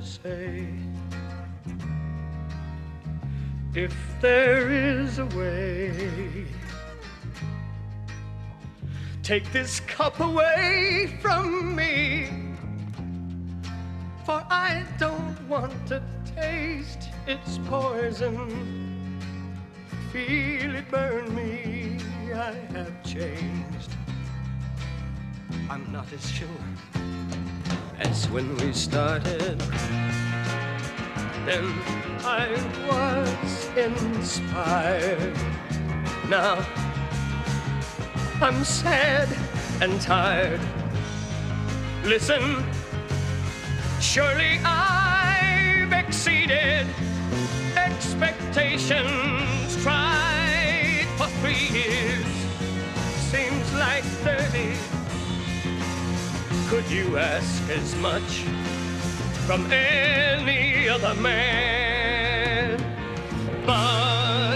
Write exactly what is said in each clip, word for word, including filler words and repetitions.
to say. If there is a way, take this cup away from me, for I don't want to taste its poison. Feel it burn me, I have changed. I'm not as sure as when we started. Then I was inspired. Now I'm sad and tired. Listen, surely I've exceeded expectations. Tried for three years, seems like thirty. Could you ask as much from any other man? But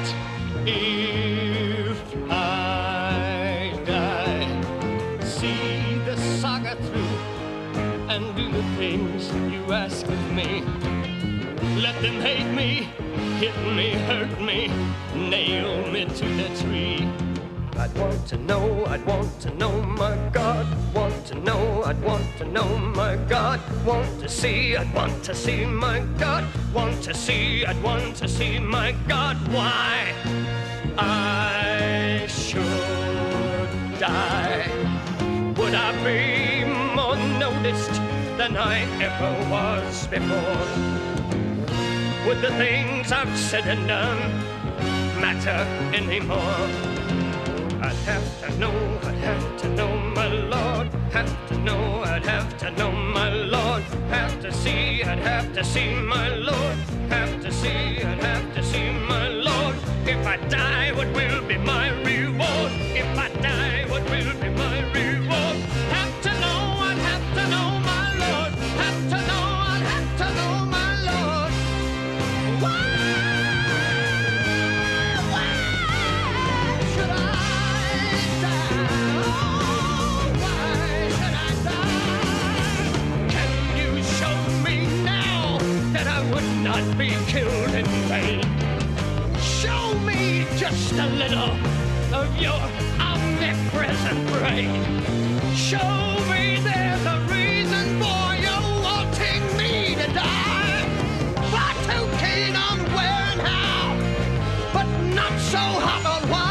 if I die, see the saga through and do the things you ask of me. Let them hate me, hit me, hurt me, nail me to the tree. I'd want to know, I'd want to know, my God. Want to know, I'd want to know, my God. Want to see, I'd want to see, my God. Want to see, I'd want to see, my God. Why I should die? Would I be more noticed than I ever was before? Would the things I've said and done matter anymore? I'd have to know, I'd have to know, my Lord. Have to know, I'd have to know, my Lord. Have to see, I'd have to see, my Lord. Have to see, I'd have to see, my Lord. If I die, what will be my reward? If I die, what will be my reward? Have to know, I'd have to know, my Lord. Have to know, I'd have to know, my Lord. Why? Not be killed in vain. Show me just a little of your omnipresent brain. Show me there's a reason for you wanting me to die. Far too keen on where and how, but not so hot on why.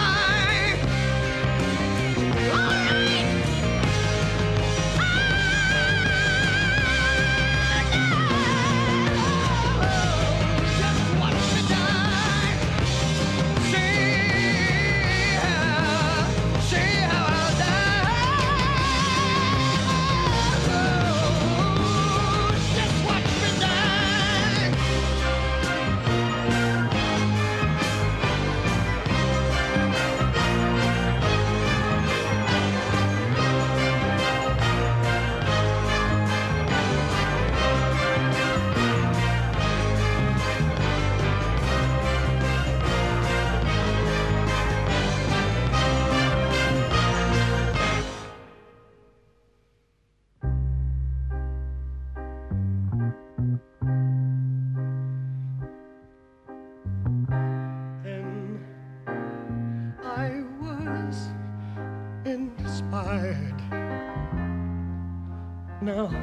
Now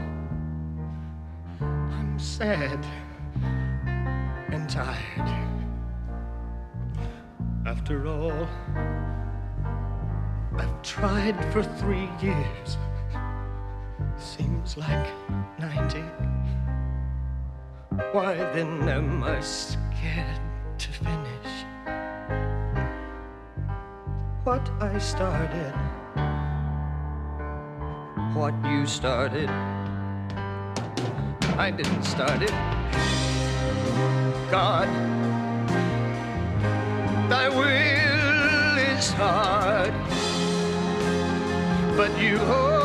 I'm sad and tired. After all I've tried for three years, seems like ninety. Why then am I scared to finish what I started? What you started, I didn't start it. God, thy will is hard, but you hold